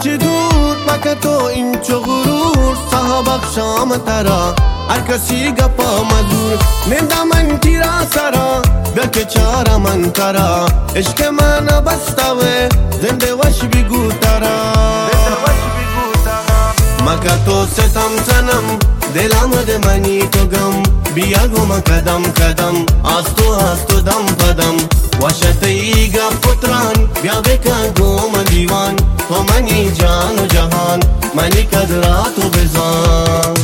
هرچی دور مکه تو این چو غرور صاحب اخشام ترا هر کسی گپا مزور نندا من تیرا سرا بیا چارا من ترا عشق من بستوه زنده وش بگو ترا مکه تو ستم سنم دلم ده منی تو گم بیا گم کدم کدم آستو دم پدم وشتی گا پتران بیا بکن گم دیوان تو منی جان و جهان منی قدرات و بزان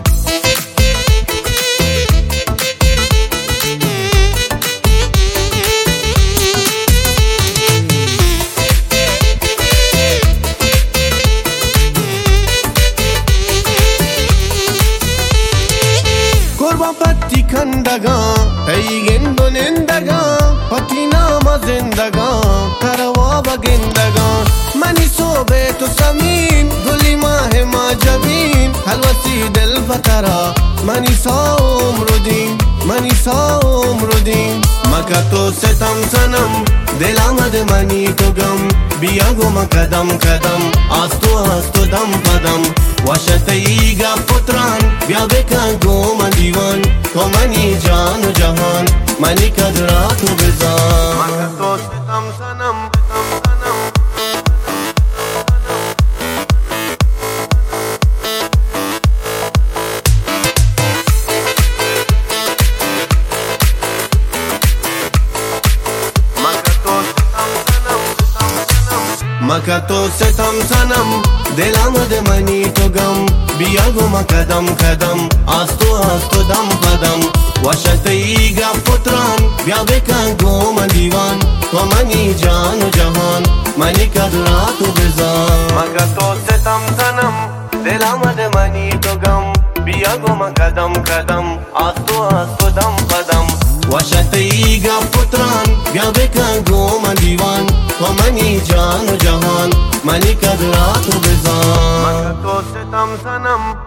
پتی کندگا ایگن دونندگا پتی نام زندگا تروا بگندگا منی صوبه تو سمین گلی ماه ما جبین حلوسی دل فترا منی ساوم رو دین مکه تو ستم سنم دل آمد منی تو گم بیا گم کدم کدم آستو دم پدم وشتی گا پتران بیا بکن گم دیوان تو منی جان و جهان منی قدرات و بزان مکه تو ستم سنم مکه تو ستم سنم دل آمد منی تو گم بیا گم کدم کدم آستو دم پدم وشتی گا پتران بیا بکن گم دیوان تو منی جان و جهان منی قدرات و بزان مکه تو ستم سنم دل آمد منی تو گم بیا گم کدم کدم آستو دم پدم وشتی گا پتران بیا بکن گم دیوان تو منی جان و جهان منی قدرات و بزان مکه تو ستم سنم